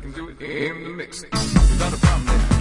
can do it in the mix. Without a problem there.